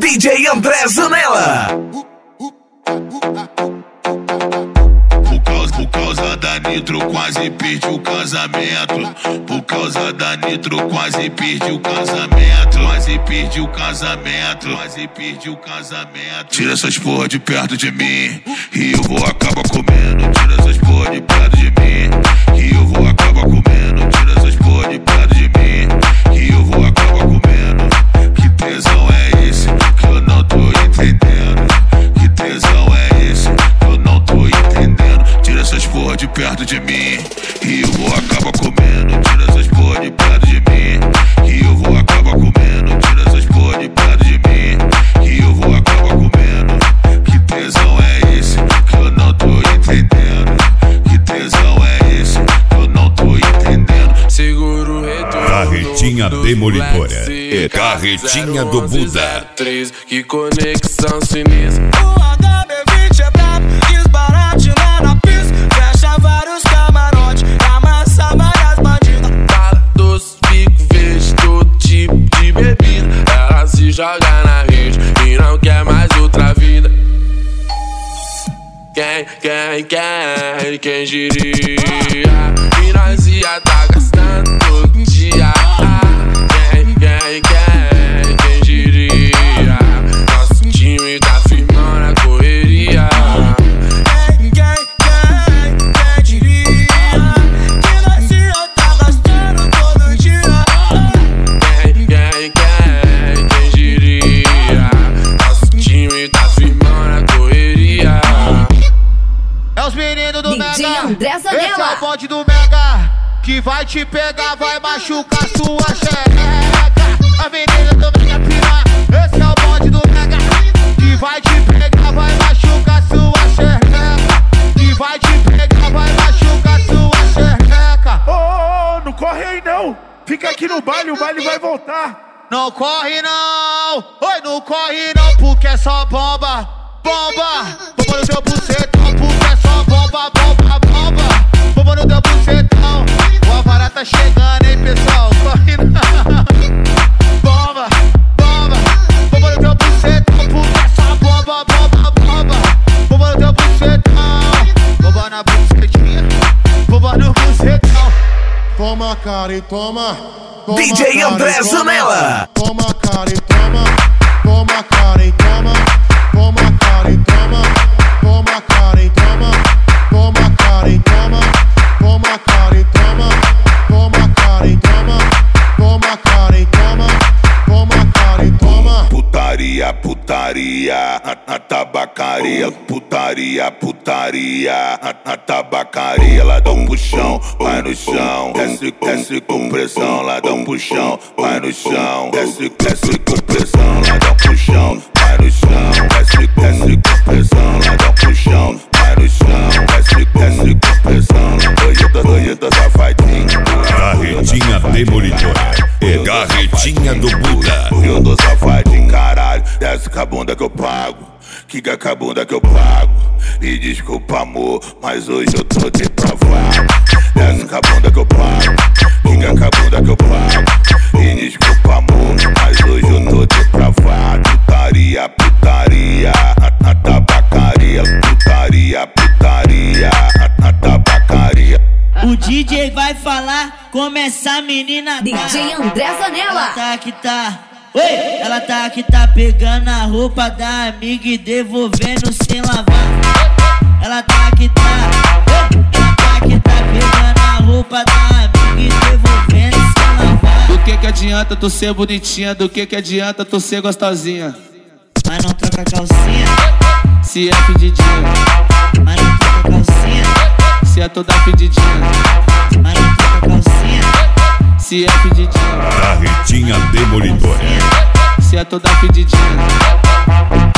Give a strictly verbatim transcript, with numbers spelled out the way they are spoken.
D J André Zanella. Por causa, por causa da Nitro quase perdi o casamento. Por causa da Nitro quase perdi o casamento. Quase perdi o casamento. Quase perdi o casamento. Tira essas porra de perto de mim e eu vou acabar comendo. Tira essas porra de perto de mim e eu vou acabar comendo. Tira essas porra de perto de mim e eu vou acabar comendo. Que tesão é esse que eu não tô entendendo? Que tesão é esse que eu não tô entendendo? Tira essas porra de perto de mim e eu vou acabar comendo. Tira essas porra de perto de mim e eu vou acabar comendo. Tira essas porra de perto de mim e eu vou acabar comendo. Que tesão é esse que eu não tô entendendo? Que tesão é esse que eu não tô entendendo? Seguro o retorno. Carretinha demolidora. É carretinha do Buda. Que conexão sinistra. O H B vinte é brabo, desbarate lá na pista. Fecha vários camarotes, amassa várias bandidas. Fala doce, fico, vejo todo tipo de bebida. Ela se joga na rede e não quer mais outra vida. Quem, quem, quem, quem diria? E nós ia tá gastando todo dia. Quem, quem, quem, quem diria? Nosso time tá firmando a correria. Quem, quem, quem, quem diria? Que nós ia tá gastando todo dia. Quem, quem, quem, quem diria? Nosso time tá firmando a correria. É os meninos do D J Mega, André esse é Zanella. o bonde do Mega, que vai te pegar, vai machucar sua xereca. A menina do Mega pirar, esse é o bonde do Mega, que vai te pegar, vai machucar sua xereca. Que vai te pegar, vai machucar sua xereca. Ô, ô, ô, não corre aí não. Fica aqui no baile, o baile vai voltar. Não corre não, oi, não corre não, porque é só bomba, bomba. Bomba no teu bucetão, porque é só bomba, bomba, bomba. Bomba no teu bucetão, o Alvará tá chegando, hein, pessoal, corre não. Bomba, bomba, bomba no teu bucetão, porque é só bomba, bomba, bomba. Bomba no teu bucetão, bomba na bucetinha, bomba no bucetão. Toma cara e toma, toma D J cara André e toma. Zanella. Toma cara e toma, toma cara e toma, toma cara e toma, toma cara e toma, toma cara e toma, toma cara e toma, toma cara e toma, toma cara e toma, toma cara e toma. Putaria, putaria, na, na tabacaria. Putaria, putaria, na, na tabacaria. Lá dá um puxão, vai no chão. Desce, desce com pressão, lá dá um puxão, vai no chão. Desce, desce com pressão, lá dá um puxão, vai no chão. Desce, desce com pressão, lá dá um puxão, vai no chão. Desce, desce com pressão, doida, doida, safadinha. Carretinha demolidora. É carretinha do Buda. Eu tô safadinho, caralho. Desce com a bunda que eu pago, quica com a bunda que eu pago. Me desculpa, amor, mas hoje eu tô depravado. Desce com a bunda que eu pago, quica com a bunda que eu pago. Me desculpa, amor, mas hoje eu tô depravado. Putaria, putaria, na, na tabacaria. Putaria, putaria, na, na tabacaria. O D J vai falar como essa menina tá. D J André Zanella. Ela tá que tá, oi, ela tá que tá pegando a roupa da amiga e devolvendo sem lavar. Ela tá que tá, oi, ela tá que tá pegando a roupa da amiga e devolvendo sem lavar. Do que que adianta tu ser bonitinha? Do que que adianta tu ser gostosinha? Mas não troca calcinha, Se é pedidinha, mas não troca calcinha, se é toda pedidinha, mas não troca calcinha, se é pedidinha, Carretinha demolidora. se é toda pedidinha.